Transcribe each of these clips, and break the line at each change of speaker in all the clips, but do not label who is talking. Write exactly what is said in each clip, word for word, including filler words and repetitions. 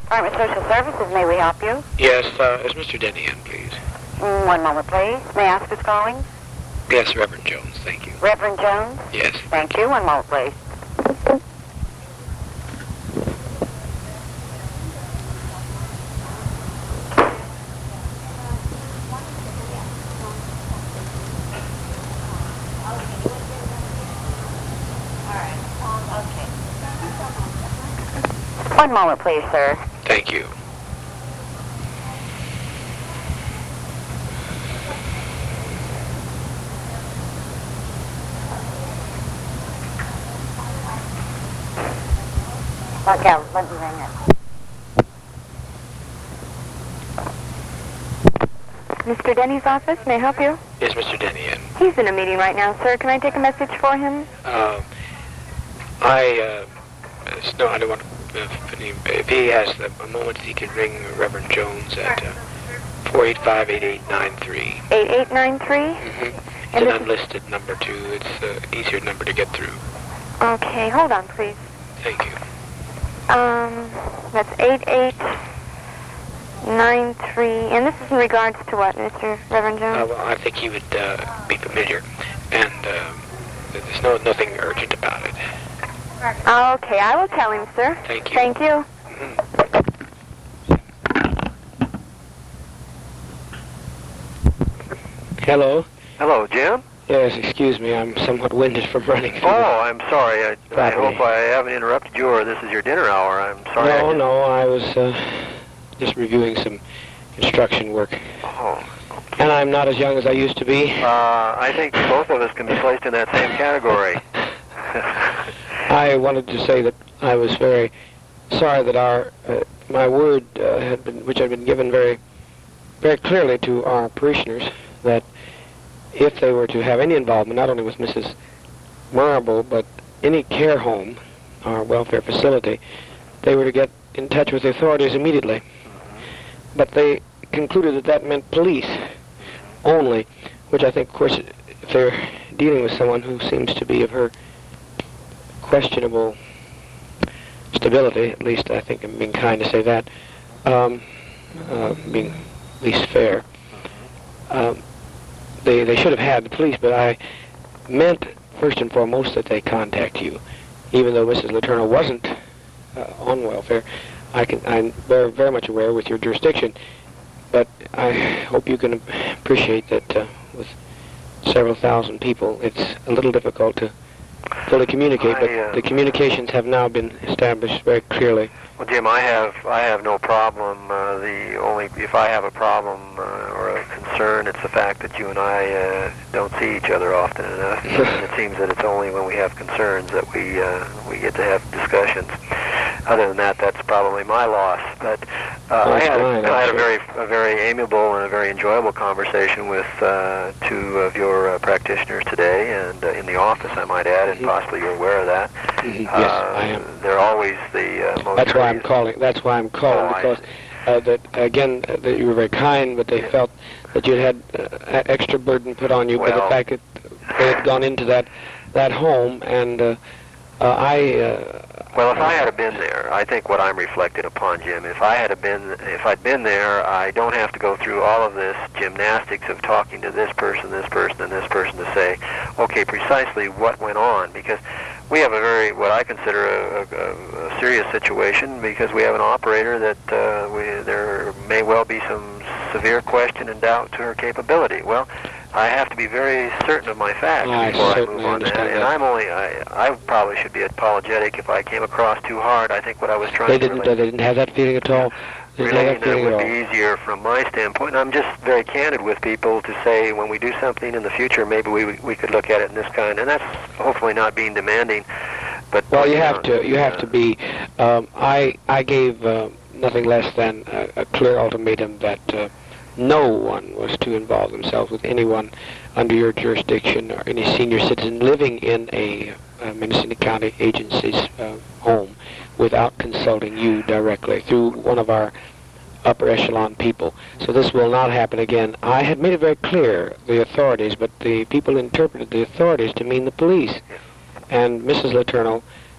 Department of Social Services, may we help you?
Yes, uh, is Mister Denny in, please?
Mm, one moment, please. May I ask who's calling?
Yes, Reverend Jones, thank you.
Reverend Jones?
Yes.
Thank you. One moment, please. One moment, please, sir.
Thank you.
Okay, let me ring it.
Mister Denny's office, may I help you?
Is Mister Denny in?
He's in a meeting right now, sir. Can I take a message for him?
Uh, I, uh, no, I don't want to, if he, if he has the, a moment, he can ring Reverend Jones at uh, four eight five, eight eight nine three.
eight eight nine three?
Mm-hmm. It's an unlisted number, too. It's an uh, easier number to get through.
Okay, hold on, please.
Thank you.
Um, that's eight eight nine three, and this is in regards to what, Mister Reverend Jones?
Uh, well, I think he would uh, be familiar, and uh, there's no nothing urgent about it.
Okay, I will tell him, sir.
Thank you.
Thank you.
Hello.
Hello, Jim?
Yes, excuse me. I'm somewhat winded from running.
Oh, I'm sorry. I, I hope I haven't interrupted you, or this is your dinner hour. I'm sorry.
No, I no, I was uh, just reviewing some construction work.
Oh. Okay.
And I'm not as young as I used to be.
Uh, I think both of us can be placed in that same category.
I wanted to say that I was very sorry that our uh, my word uh, had been, which had been given very, very clearly to our parishioners, that if they were to have any involvement, not only with Missus Marble, but any care home or welfare facility, they were to get in touch with the authorities immediately. Mm-hmm. But they concluded that that meant police only, which I think, of course, if they're dealing with someone who seems to be of her questionable stability, at least I think I'm being kind to say that, um, uh, being at least fair, um, They, they should have had the police, but I meant, first and foremost, that they contact you. Even though Missus Letourneau wasn't uh, on welfare, I can, I'm very, very much aware with your jurisdiction, but I hope you can appreciate that uh, with several thousand people, it's a little difficult to fully communicate,
I,
but
uh,
the communications have now been established very clearly.
Well, Jim, I have I have no problem. Uh, the only if I have a problem uh, or a concern, it's the fact that you and I uh, don't see each other often enough. And it seems that it's only when we have concerns that we uh, we get to have discussions. Other than that, that's probably my loss. But uh, I had
fine,
I had a
sure.
very a very amiable and a very enjoyable conversation with uh, two of your uh, practitioners today, and uh, in the office, I might add, and
Mm-hmm.
possibly you're aware of that.
Mm-hmm.
Uh,
Yes, I am.
They're always the uh, most.
That's why I'm calling. That's why I'm calling,
Oh, I
because uh, that again uh, that you were very kind, but they felt that you had uh, extra burden put on you by the
Well-
fact that they had gone into that that home, and uh, uh, I. Uh,
Well, if I had been there, I think what I'm reflecting upon, Jim, if I had been, if I'd been there, I don't have to go through all of this gymnastics of talking to this person, this person, and this person to say, okay, precisely what went on, because we have a very, what I consider a, a, a serious situation, because we have an operator that uh, we, there may well be some severe question and doubt to her capability. Well, I have to be very certain of my facts
I
before I
certainly
move on that.
understand
And
that.
I'm only, I, I probably should be apologetic if I came across too hard. I think what I was trying
They
to
didn't.
relate,
Uh, they didn't have that feeling at all. They didn't have
relating
that
that
feeling at
would
all.
be easier from my standpoint. And I'm just very candid with people to say when we do something in the future, maybe we we could look at it in this kind. And that's hopefully not being demanding. But
Well, you
know,
have to. You have
uh,
to be. Um, I I gave uh, nothing less than a, a clear ultimatum that uh, no one was to involve themselves with anyone under your jurisdiction or any senior citizen living in a uh, Mendocino County agency's uh, home without consulting you directly through one of our upper echelon people. So this will not happen again. I had made it very clear, the authorities, but the people interpreted the authorities to mean the police. And Missus Letourneau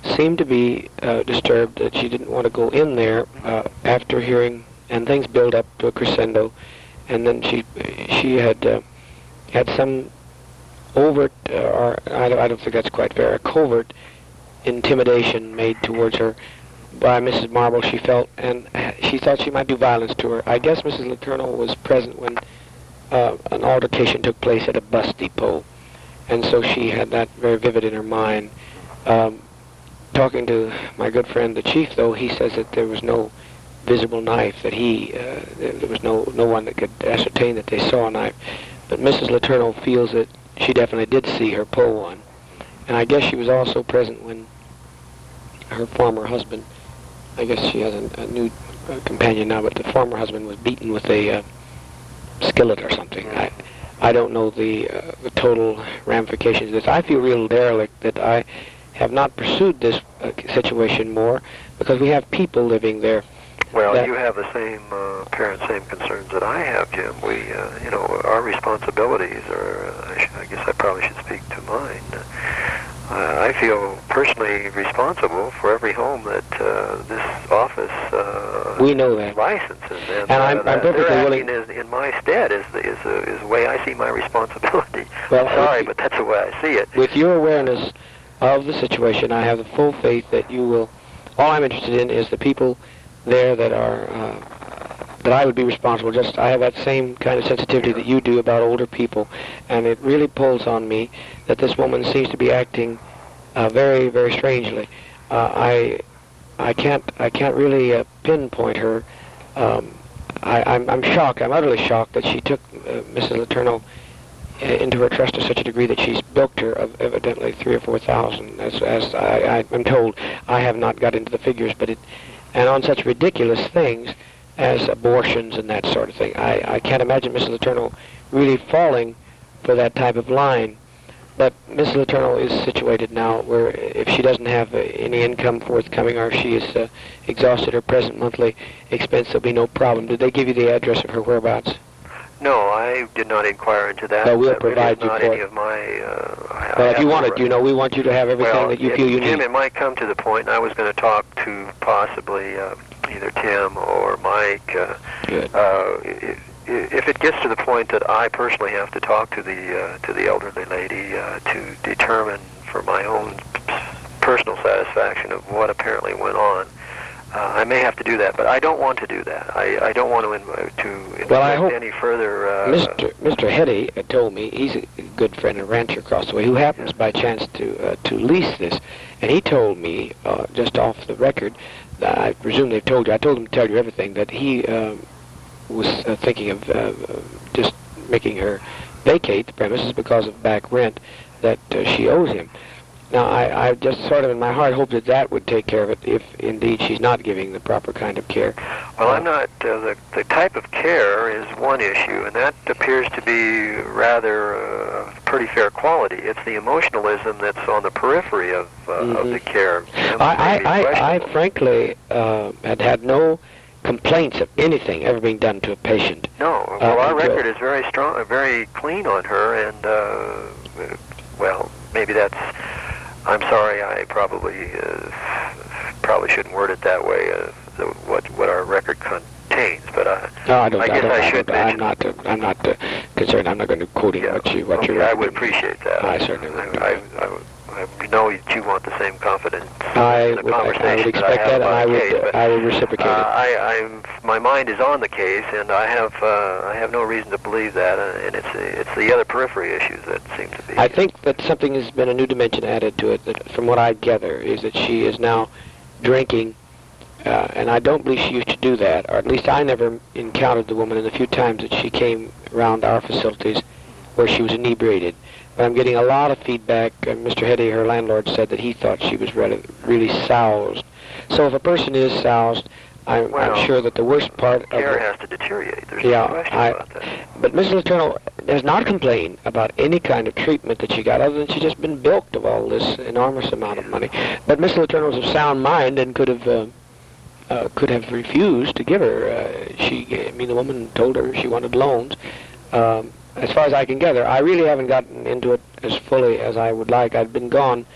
seemed to be uh, disturbed, that she didn't want to go in there uh, after hearing, and things build up to a crescendo, and then she she had uh, had some overt, uh, or I don't, I don't think that's quite fair, a covert intimidation made towards her by Missus Marble, she felt, and she thought she might do violence to her. I guess Missus Letourneau was present when uh, an altercation took place at a bus depot, and so she had that very vivid in her mind. Um, talking to my good friend the chief, though, he says that there was no visible knife, that he, uh, there, there was no, no one that could ascertain that they saw a knife. But Missus Letourneau feels that she definitely did see her pull one. And I guess she was also present when her former husband, I guess she has a, a new uh, companion now, but the former husband was beaten with a uh, skillet or something. I, I don't know the, uh, the total ramifications of this. I feel real derelict that I have not pursued this uh, situation more, because we have people living there.
Well,
that
you have the same uh, apparent same concerns that I have, Jim. We, uh, you know, our responsibilities are. Uh, I, sh- I guess I probably should speak to mine. Uh, I feel personally responsible for every home that uh, this office uh,
we know that.
licenses, and,
and I'm,
uh,
I'm perfectly
they're
willing.
acting is, in my stead is the, is the, is the way I see my responsibility.
Well,
I'm sorry,
with,
but that's the way I see it.
With your awareness of the situation, I have the full faith that you will. All I'm interested in is the people there that are uh, that I would be responsible. Just I have that same kind of sensitivity that you do about older people, and it really pulls on me that this woman seems to be acting uh, very, very strangely. Uh, I I can't I can't really uh, pinpoint her. Um, I, I'm I'm shocked. I'm utterly shocked that she took uh, Missus Letourneau into her trust to such a degree that she's bilked her of evidently three or four thousand. As as I, I I'm told, I have not got into the figures, but it. And on such ridiculous things as abortions and that sort of thing. I, I can't imagine Missus Letourneau really falling for that type of line. But Missus Letourneau is situated now where if she doesn't have uh, any income forthcoming, or if she has uh, exhausted her present monthly expense, there'll be no problem. Did they give you the address of her whereabouts?
No, I did not inquire into that.
Well, we'll
that
provide
really is
you
not
for
any
it.
of my. Uh, I,
Well,
I
if you
have
want
no
it, you know, we want you to have everything
well,
that you
it,
feel you
Jim,
need.
it might come to the point, and I was going to talk to possibly uh, either Tim or Mike. Uh,
Good.
Uh, if, if it gets to the point that I personally have to talk to the uh, to the elderly lady uh, to determine for my own personal satisfaction of what apparently went on, Uh, I may have to do that, but I don't want to do that. I, I don't want to inv- to inflict
Well, I hope
any further. Uh,
Mister Mister Hetty told me, he's a good friend and rancher across the way, who happens by chance to uh, to lease this, and he told me uh, just off the record, that I presume they've told you. I told him to tell you everything, that he uh, was uh, thinking of uh, just making her vacate the premises because of back rent that uh, she owes him. Now, I, I just sort of in my heart hoped that that would take care of it, if indeed she's not giving the proper kind of care.
Well, I'm not. Uh, the the type of care is one issue, and that appears to be rather uh, pretty fair quality. It's the emotionalism that's on the periphery of uh,
Mm-hmm.
of the care.
I, I, I, I frankly uh, had had no complaints of anything ever being done to a patient.
No. Well,
Uh,
our
until-
record is very strong, uh, very clean on her, and uh, well, maybe that's. I'm sorry, I probably uh, probably shouldn't word it that way. Uh, the, what what our record contains, but uh,
No, I don't.
I
I,
guess
don't,
I
I
should
don't, I'm
mention-
not. Uh, I'm not uh, concerned. I'm not going to quote him
yeah,
what you what
okay,
you.
I would appreciate that.
I certainly would.
I, I, I, I know that you want the same confidence
I
in the
would, I
conversation
would
that I
expect
have
that, and
about
I
the
would.
case, but,
I would reciprocate
uh,
it.
I, I'm my mind is on the case, and I have uh, I have no reason to believe that, uh, and it's it's the other periphery issues that seem to be.
I think that something has been a new dimension added to it. That, from what I gather, is that she is now drinking, uh, and I don't believe she used to do that, or at least I never encountered the woman in the few times that she came around our facilities where she was inebriated. But I'm getting a lot of feedback. Uh, Mister Hetty, her landlord, said that he thought she was really, really soused. So if a person is soused, I'm,
Well,
I'm sure that the worst part of
care
it,
has to deteriorate. There's
Yeah,
no question
I-
about that.
but Missus Letourneau does not complain about any kind of treatment that she got, other than she's just been bilked of all this enormous amount of money. But Missus Letourneau was of sound mind and could have uh, uh, could have refused to give her. Uh, she, I mean, the woman told her she wanted loans. Um, as far as I can gather, I really haven't gotten into it as fully as I would like. I'd been gone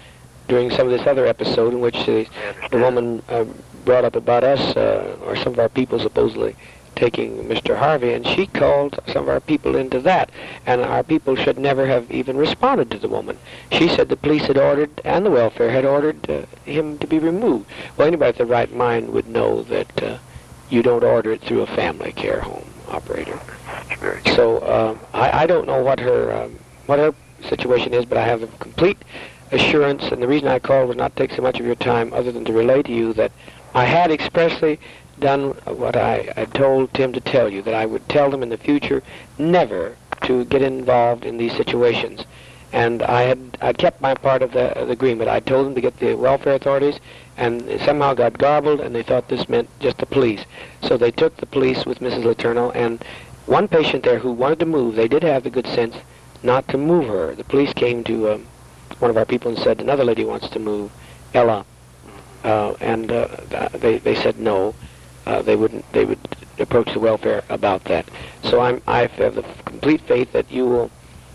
during some of this other episode in which the, the woman uh, brought up about us, uh, or some of our people supposedly taking Mister Harvey, and she called some of our people into that, and our people should never have even responded to the woman. She said the police had ordered, and the welfare had ordered uh, him to be removed. Well, anybody with the right mind would know that uh, you don't order it through a family care home operator. So uh, I, I don't know what her um, what her situation is, but I have a complete assurance, and the reason I called was not to take so much of your time other than to relay to you that I had expressly done what I, I told Tim to tell you, that I would tell them in the future never to get involved in these situations. And I had I kept my part of the, of the agreement. I told them to get the welfare authorities, and it somehow got garbled, and they thought this meant just the police. So they took the police with Missus Letourneau, and one patient there who wanted to move, they did have the good sense not to move her. The police came to um, one of our people and said, another lady wants to move, Ella. Uh, and uh, they, they said no. Uh, they wouldn't. They would approach the welfare about that. So I'm. I have the complete faith that you will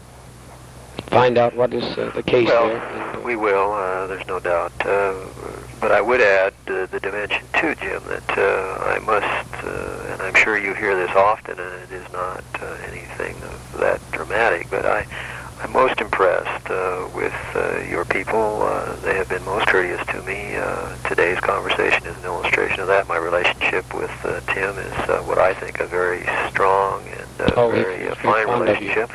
find out what is uh, the case
well,
there. And, uh,
we will. Uh, there's no doubt. Uh, but I would add uh, the dimension too, Jim. That uh, I must, uh, and I'm sure you hear this often, and it is not uh, anything of that dramatic. But I. I'm most impressed uh, with uh, your people. Uh, they have been most courteous to me. Uh, today's conversation is an illustration of that. My relationship with uh, Tim is uh, what I think a very strong and uh,
oh,
very uh, fine relationship.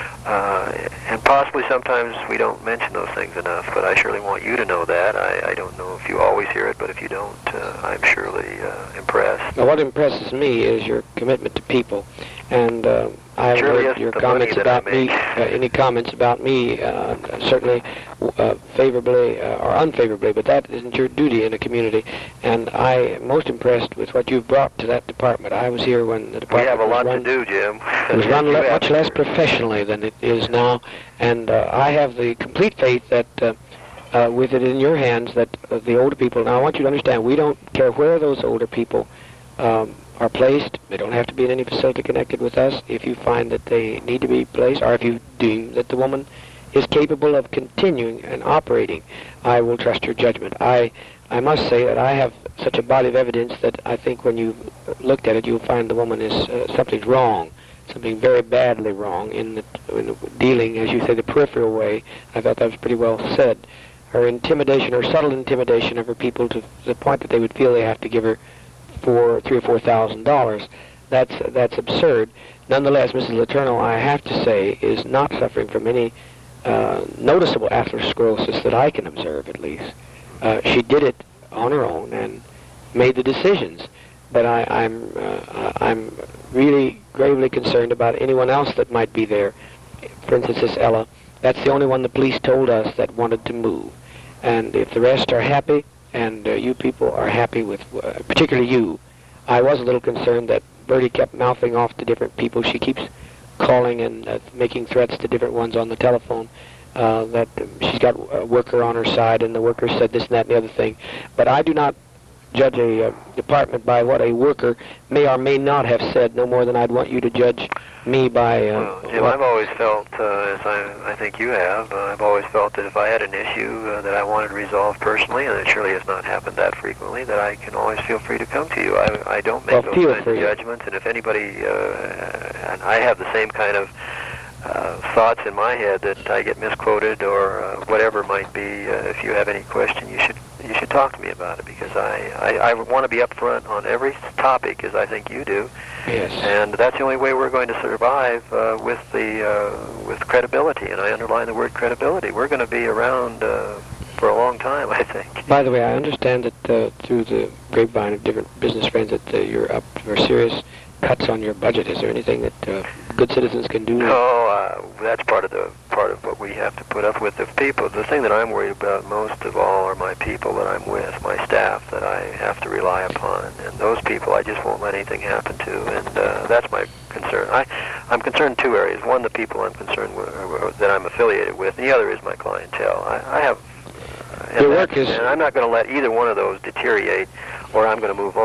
Uh, and possibly sometimes we don't mention those things enough, but I surely want you to know that. I, I don't know if you always hear it, but if you don't, uh, I'm surely uh, impressed.
Now, what impresses me is your commitment to people. And uh, I have
surely
heard your comments about me, uh, any comments about me, uh, certainly uh, favorably uh, or unfavorably, but that isn't your duty in a community. And I am most impressed with what you've brought to that department. I was here when the department
We have a lot
run,
to do, Jim.
It was run le- much less professionally than it is now, and uh, I have the complete faith that uh, uh, with it in your hands, that uh, the older people, now I want you to understand, we don't care where those older people um, are placed. They don't have to be in any facility connected with us. If you find that they need to be placed, or if you deem that the woman is capable of continuing and operating, I will trust your judgment. I I must say that I have such a body of evidence that I think when you looked at it, you'll find the woman is uh, something's wrong, something very badly wrong in the, in the dealing, as you say, the peripheral way. I thought that was pretty well said. Her intimidation, her subtle intimidation of her people to the point that they would feel they have to give her for three or four thousand dollars. That's that's absurd. Nonetheless, Missus Letourneau, I have to say, is not suffering from any uh, noticeable atherosclerosis that I can observe, at least. Uh, she did it on her own and made the decisions. But I, I'm uh, I'm really gravely concerned about anyone else that might be there. For instance, this Ella. That's the only one the police told us that wanted to move. And if the rest are happy, and uh, you people are happy with, uh, particularly you, I was a little concerned that Bertie kept mouthing off to different people. She keeps calling and uh, making threats to different ones on the telephone, uh, that she's got a worker on her side, and the worker said this and that and the other thing. But I do not judge a uh, department by what a worker may or may not have said, no more than I'd want you to judge me by... Uh,
well, Jim, I've always felt, uh, as I, I think you have, uh, I've always felt that if I had an issue uh, that I wanted resolved personally, and it surely has not happened that frequently, that I can always feel free to come to you. I, I don't make
well,
those
feel
kinds
free.
of judgments, and if anybody, uh, and I have the same kind of uh, thoughts in my head that I get misquoted or uh, whatever it might be, uh, if you have any question, you should you should talk to me about it, because I, I, I want to be upfront on every topic, as I think you do.
Yes.
And that's the only way we're going to survive uh, with the uh, with credibility, and I underline the word credibility. We're going to be around uh, for a long time, I think.
By the way, I understand that uh, through the grapevine of different business friends that uh, you're up for serious cuts on your budget. Is there anything that uh, good citizens can do?
No, uh, that's part of the part of what we have to put up with. The people, the thing that I'm worried about most of all are my people that I'm with, my staff that I have to rely upon, and those people I just won't let anything happen to, and uh, that's my concern. I, I'm concerned in two areas. One, the people I'm concerned with, uh, that I'm affiliated with, and the other is my clientele. I, I have, uh,
Your work is,
and I'm not going to let either one of those deteriorate, or I'm going to move on.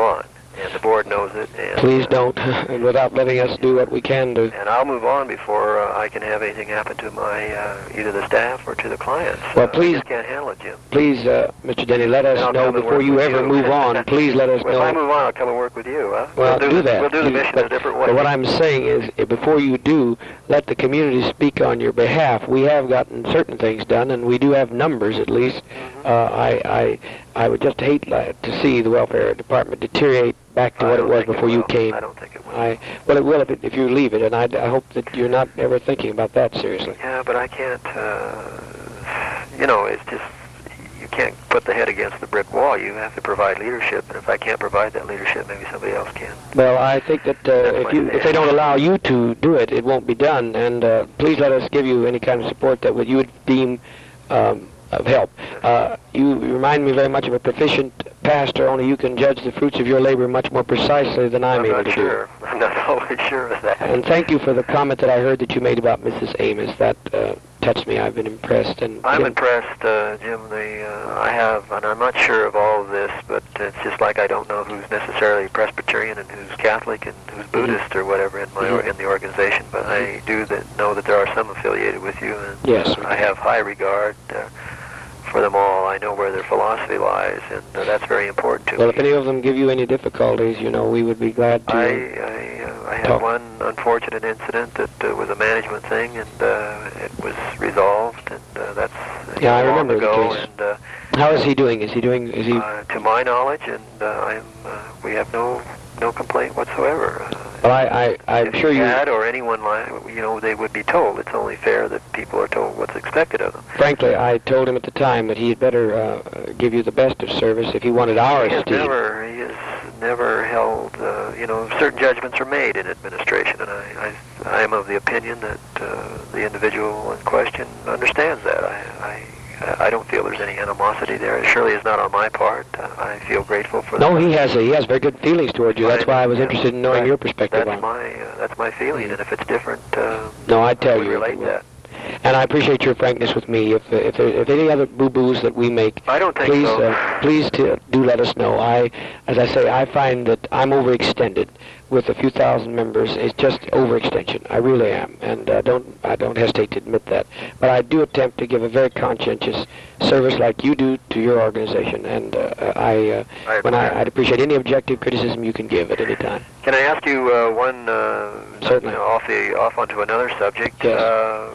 and the board knows it. And,
Please
uh,
don't, and without letting us do what we can do.
And I'll move on before uh, I can have anything happen to my uh, either the staff or to the clients.
Well,
uh,
please-
I just can't handle it, Jim.
Please, uh, Mister Denny, let us
And I'll
know
come and
before
work
you
with
ever
you.
move on. Please let us
Well,
know.
if I move on, I'll come and work with you. Huh?
Well,
we'll
do,
the,
that.
We'll do the
You-
mission
but,
a different way.
But what I'm saying is, eh, before you do, let the community speak on your behalf. We have gotten certain things done, and we do have numbers at least.
Mm-hmm.
Uh, I, I, I would just hate uh, to see the welfare department deteriorate back to
I
what it
don't
was
think
before you
will.
came.
I don't think it will.
I, well, it will if, it, if you leave it, and I, I hope that you're not ever thinking about that seriously.
Yeah, but I can't. Uh, you know, it's just you can't put the head against the brick wall. You have to provide leadership, and if I can't provide that leadership, maybe somebody else can.
Well, I think that uh,
That's
if
my
you if they don't allow you to do it, it won't be done. And uh, please let us give you any kind of support that would you would deem um, of help. Uh, you remind me very much of a proficient pastor, only you can judge the fruits of your labor much more precisely than I'm,
I'm
able
not
to
sure. I'm not always sure of that.
do. And thank you for the comment that I heard that you made about Missus Amos. That uh, touched me. I've been impressed. And
I'm
again,
impressed, uh, Jim. The uh, I have, and I'm not sure of all of this, but it's just like I don't know who's necessarily Presbyterian and who's Catholic and who's Buddhist or whatever in my or,
Mhm.
in the organization. But I do that know that there are some affiliated with you, and
Yes,
uh,
we
I
do.
have high regard uh, for them all. I know where their philosophy lies, and uh, that's very important to
Well,
me.
if any of them give you any difficulties, you know, we would be glad to.
I I, uh, I had
talk.
one unfortunate incident that uh, was a management thing, and uh, it was resolved, and uh, that's uh,
Yeah, I
long
remember the
ago.
case.
And uh,
How is he doing? Is he doing? Is he?
uh, to my knowledge, and uh, I'm uh, we have no no complaint whatsoever. Uh,
well, I, I, I'm
if
sure
he
you.
had, or anyone like, you know, they would be told. It's only fair that people are told what's expected of them.
Frankly, I told him at the time that he had better uh, give you the best of service if he wanted our
He has
esteem.
never, he has never held, uh, you know, certain judgments are made in administration, and I, I, I am of the opinion that uh, the individual in question understands that. I, I, I don't feel there's any animosity there. It surely is not on my part. Uh, I feel grateful for.
No,
the,
he has a, he has very good feelings towards you. That's why I was
Yeah,
interested in knowing
right.
your perspective
That's
on it.
my, uh, that's my feeling, and if it's different, uh,
No, I tell
would
you.
relate
it will.
that.
And I appreciate your frankness with me. If if there, if any other boo-boos that we make,
I don't think
please
so.
uh, please to, do let us know. I, as I say, I find that I'm overextended with a few thousand members. It's just overextension. I really am, and uh, don't I don't hesitate to admit that. But I do attempt to give a very conscientious service like you do to your organization, and uh, I, uh,
I
when I,
admire.
I'd appreciate any objective criticism you can give at any time.
Can I ask you uh, one, uh,
Certainly.
you know, off the off onto another subject?
Yes.
Uh,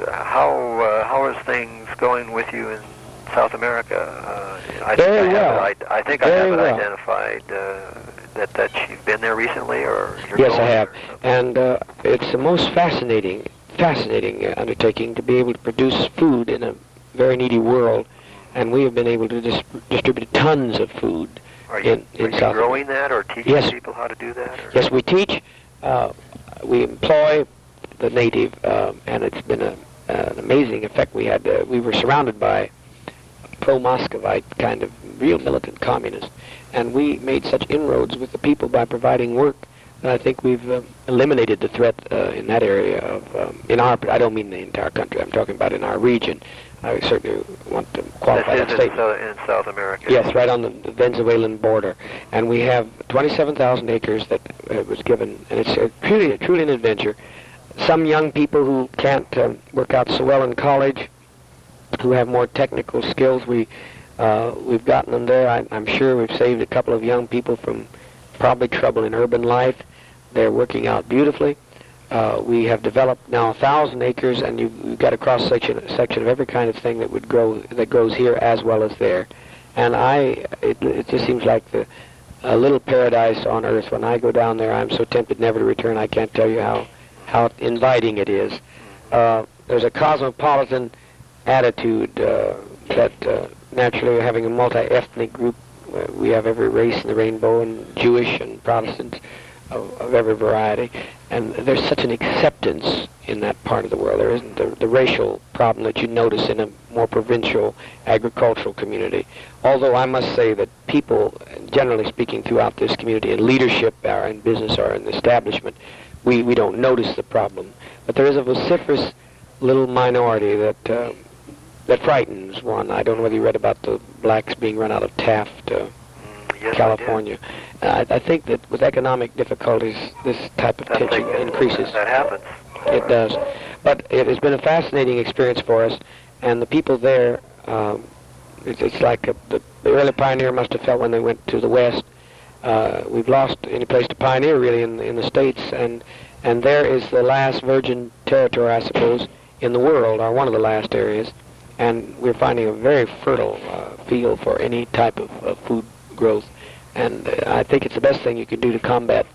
how uh, how is things going with you in South America? Uh, I
Very
think I
well.
Have it, I, I think I
Very
have it
well.
identified uh, that that you've been there recently, or you're
Yes,
going
I have,
or something.
and uh, it's the most fascinating, fascinating uh, undertaking to be able to produce food in a very needy world, and we have been able to dis- distribute tons of food.
Are you,
in- in
are you
South
growing that, or teaching
Yes.
people how to do that? Or?
Yes, we teach, uh, we employ the native, um, and it's been a, an amazing effect. We had, uh, we were surrounded by pro-Muscovite kind of real militant communists, and we made such inroads with the people by providing work that I think we've uh, eliminated the threat uh, in that area of, um, in our, I don't mean the entire country, I'm talking about in our region. I certainly want to qualify that
This is in,
statement.
South, in South America.
Yes, right on the the Venezuelan border, and we have twenty-seven thousand acres that uh, was given, and it's uh, truly, truly an adventure. Some young people who can't um, work out so well in college, who have more technical skills, we uh, we've gotten them there. I, I'm sure we've saved a couple of young people from probably trouble in urban life. They're working out beautifully. Uh, we have developed now a thousand acres, and you've, you've got a cross section section of every kind of thing that would grow that grows here as well as there. And I, it, it just seems like the a little paradise on earth. When I go down there, I'm so tempted never to return. I can't tell you how how inviting it is. Uh, there's a cosmopolitan attitude uh, that uh, naturally, having a multi-ethnic group, uh, we have every race in the rainbow, and Jewish and Protestants of, of every variety. And there's such an acceptance in that part of the world. There isn't the, the racial problem that you notice in a more provincial agricultural community. Although I must say that people, generally speaking, throughout this community, in leadership or in business or in the establishment, we, we don't notice the problem. But there is a vociferous little minority that uh, that frightens one. I don't know whether you read about the blacks being run out of Taft. Uh,
Yes,
California. I, I think that with economic difficulties, this type of
I
tension
think it-
increases.
That happens.
It does. But it has been a fascinating experience for us, and the people there, um, it's, it's like a, the, the early pioneer must have felt when they went to the West. Uh, we've lost any place to pioneer, really, in, in the States, and, and there is the last virgin territory, I suppose, in the world, or one of the last areas, and we're finding a very fertile uh, field for any type of, of food growth, and uh, I think it's the best thing you can do to combat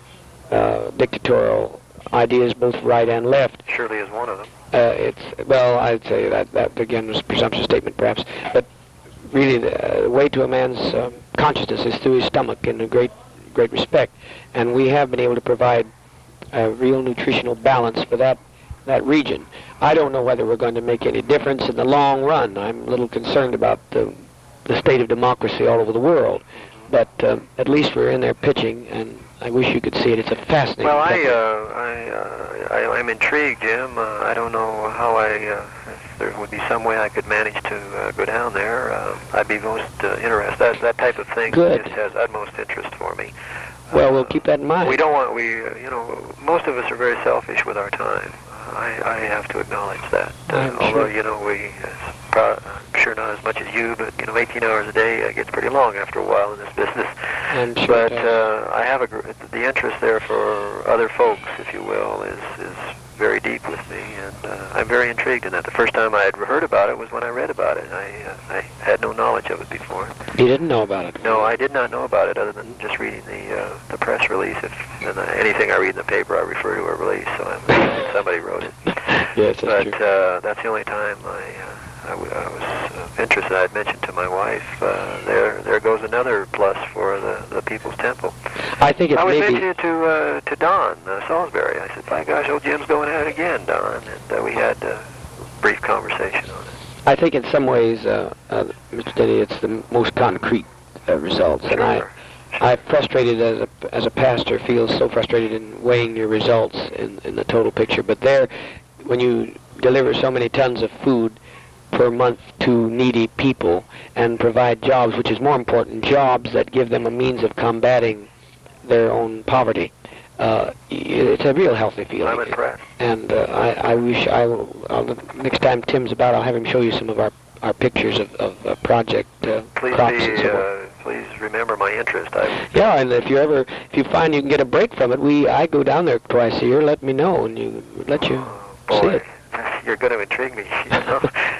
uh, dictatorial ideas, both right and left.
Surely is one of them.
Uh, it's, well, I'd say that, that again, was a presumptuous statement, perhaps, but really the uh, way to a man's um, consciousness is through his stomach in a great, great respect, and we have been able to provide a real nutritional balance for that that region. I don't know whether we're going to make any difference in the long run. I'm a little concerned about the, the state of democracy all over the world, but uh, at least we're in there pitching, and I wish you could see it. It's a fascinating
Well, I,
country.
uh, I, uh, I, I'm intrigued, Jim. Uh, I don't know how I, uh, if there would be some way I could manage to uh, go down there. Uh, I'd be most uh, interested. That, that type of thing
Good.
just has utmost interest for me.
Well,
Uh,
we'll keep that in mind.
We don't want, we, uh, you know, most of us are very selfish with our time. I, I have to acknowledge that. Uh,
I'm
although,
sure.
you know, we, uh, pro- I'm sure not as much as you, but, you know, eighteen hours a day uh, gets pretty long after a while in this business.
I'm sure
But
it does.
uh, I have a, gr- the interest there for other folks, if you will, is, is very deep with me, and uh, I'm very intrigued in that. The first time I had heard about it was when I read about it. I, uh, I had no knowledge of it before.
You didn't know about it?
No, I did not know about it other than just reading the uh, the press release. If and uh, anything I read in the paper, I refer to a release, so I'm assuming somebody wrote it.
Yes, that's
But
true.
uh, that's the only time I, uh, I, w- I was uh, interested. I had mentioned to my wife, uh, there there goes another plus for the, the People's Temple.
I think it's
I was
maybe...
mentioning it to uh, to Don uh, Salisbury. I said, "My gosh, old Jim's going at it again, Don." And uh, we had a brief conversation on it.
I think in some ways, uh, uh, Mister Denny, it's the most concrete uh, results, and I,
Sure.
I frustrated as a as a pastor, feel so frustrated in weighing your results in, in the total picture. But there, when you deliver so many tons of food per month to needy people and provide jobs, which is more important, jobs that give them a means of combating their own poverty, uh, it's a real healthy feeling.
I'm impressed.
And uh, I, I wish I will, I'll, next time Tim's about, I'll have him show you some of our, our pictures of, of uh, project uh,
Please
crops
be,
and so forth.
uh, please remember my interest. I,
Yeah, and if you ever, if you find you can get a break from it, we, I go down there twice a year. Let me know, and you let you
oh,
see
boy,
it.
you're going to intrigue me. You know?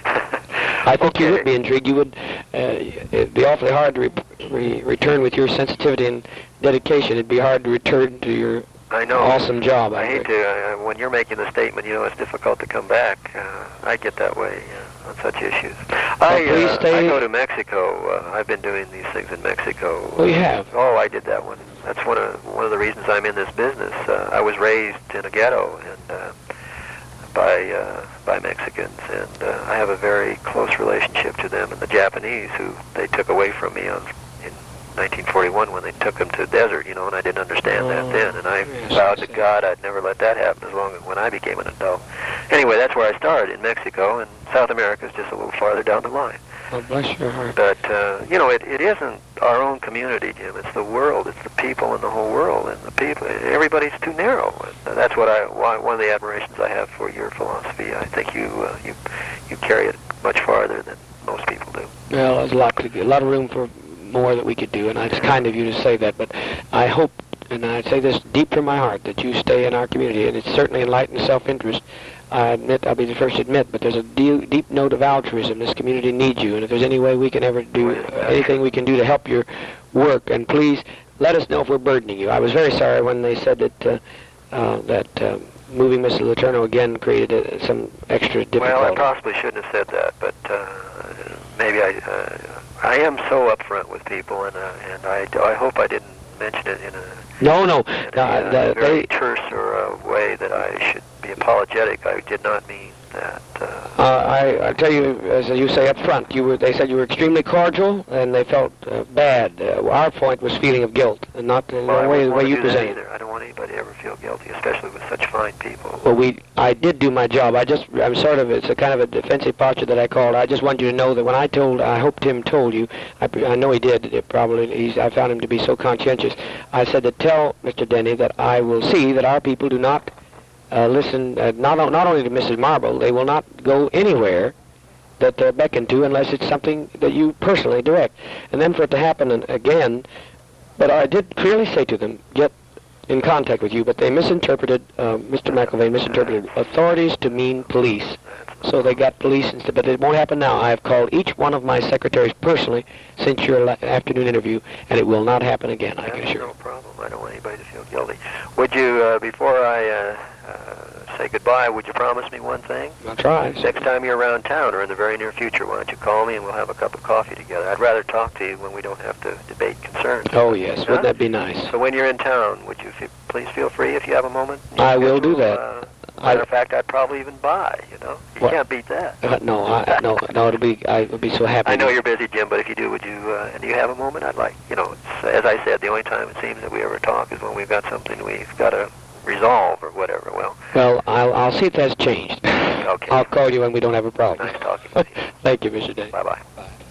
I think you
Okay.
would be intrigued. You would. Uh, it'd be awfully hard to re- re- return with your sensitivity and dedication. It'd be hard to return to your
I know.
awesome job.
I
I
hate
think.
to, uh, when you're making the statement, you know, it's difficult to come back. Uh, I get that way uh, on such issues. I,
please
uh,
stay-
I go to Mexico. Uh, I've been doing these things in Mexico.
Oh, you have?
Oh, I did that one. That's one of one of the reasons I'm in this business. Uh, I was raised in a ghetto and uh, by uh, by Mexicans, and uh, I have a very close relationship to them and the Japanese, who they took away from me on in nineteen forty-one when they took them to the desert, you know, and I didn't understand
Oh,
that then, and I
yes,
vowed
I
to
see.
God I'd never let that happen as long as when I became an adult. Anyway, that's where I started, in Mexico, and South America is just a little farther down the line.
Oh, bless your heart.
But, uh, you know, it, it isn't our own community, Jim. It's the world. It's the people in the whole world. And the people, everybody's too narrow. And that's what I, why, one of the admirations I have for your philosophy. I think you, uh, you, you carry it much farther than most people do.
Well, there's a lot to, a lot of room for more that we could do, and it's kind of you to say that. But I hope, and I say this deep from my heart, that you stay in our community. And it's certainly enlightened self-interest. I admit, I'll be the first to admit, but there's a deep, deep note of altruism. This community needs you, and if there's any way we can ever do, uh, anything we can do to help your work, and please let us know if we're burdening you. I was very sorry when they said that uh, uh, that uh, moving Mister Letourneau again created uh, some extra difficulty.
Well, I possibly shouldn't have said that, but uh, maybe I, uh, I am so upfront with people, and uh, and I, I hope I didn't mention it in a
No, no.
in a,
Uh,
uh,
the-
very
they,
terse or a way that I should be apologetic. I did not mean that. Uh,
uh, I, I tell you, as you say up front, you were. They said you were extremely cordial, and they felt uh, bad. Uh, our point was feeling of guilt, and not in
well, I
the way,
wouldn't
the
want
way
to
you
do that
presented it.
either. I don't want to anybody ever feel guilty, especially with such fine people.
Well, we, I did do my job. I just, I'm sort of, it's a kind of a defensive posture that I called. I just want you to know that when I told, I hope Tim told you, I, I know he did, it probably, he's, I found him to be so conscientious. I said to tell Mister Denny that I will see that our people do not uh, listen, uh, not, not only to Missus Marble, they will not go anywhere that they're beckoned to unless it's something that you personally direct. And then for it to happen again, but I did clearly say to them, get in contact with you, but they misinterpreted, uh, Mister McIlvaine misinterpreted authorities to mean police. So they got police instead, but it won't happen now. I have called each one of my secretaries personally since your la- afternoon interview, and it will not happen again, I can assure you.
No problem. I don't want anybody to feel guilty. Would you, uh, before I uh, uh, say goodbye, would you promise me one thing?
I'll try.
Next time you're around town or in the very near future, why don't you call me and we'll have a cup of coffee together? I'd rather talk to you when we don't have to debate concerns.
Oh, yes.
Huh?
Wouldn't that be nice?
So when you're in town, would you f- please feel free if you have a moment?
I will do that.
Uh, matter of fact, I'd probably even buy, you know. You
What?
can't beat that.
Uh, no, I, no, no, it'll be, I will be so happy.
I know you're busy, Jim, but if you do, would you, uh, and do you have a moment? I'd like, you know, it's, as I said, the only time it seems that we ever talk is when we've got something we've got to resolve or whatever. Well,
Well, I'll, I'll see if that's changed.
okay.
I'll call you when we don't have a problem.
Nice talking with you.
Thank you, Mister Denny.
Bye-bye.
Bye.